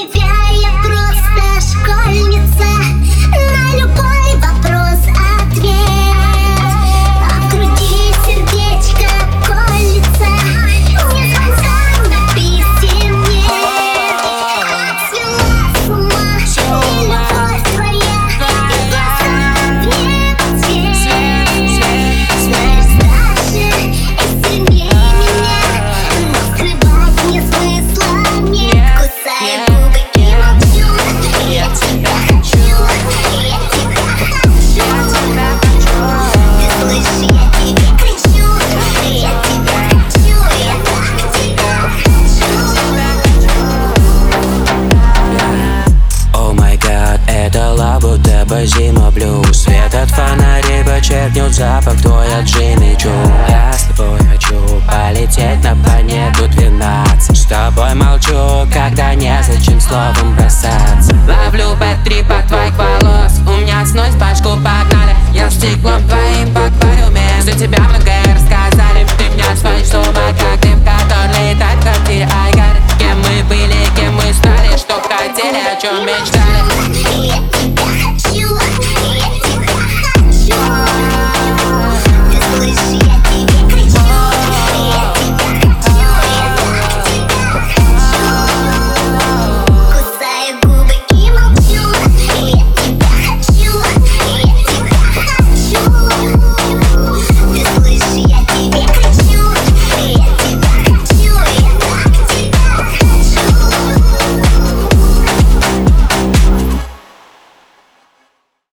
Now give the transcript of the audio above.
тебя я просто школьница, на любой вопрос ответ. А в груди сердечко колется, ни звонка, ни писем нет. Отцвела с ума и любовь твоя, и глаза в небо цвет. Знаешь, старше и сильнее меня, но скрывать не смысла нет. Кусаю губы и молчу, я тебя хочу, я тебя хочу. Ты слышишь, я тебе кричу, я тебя хочу, я так тебя хочу. О май гад, это лав, будто бы зима блюз. Свет от фонарей подчеркнет запах твой от Джимми Чу. Я с тобой хочу полететь на планету 12. С тобой молчу, когда незачем словом бросаться. Ловлю бэт-трип от твоих волос, у меня снось башку, погнали. Я стеклом твоим в аквариуме, за тебя многое рассказали. Ты меня сводишь с ума.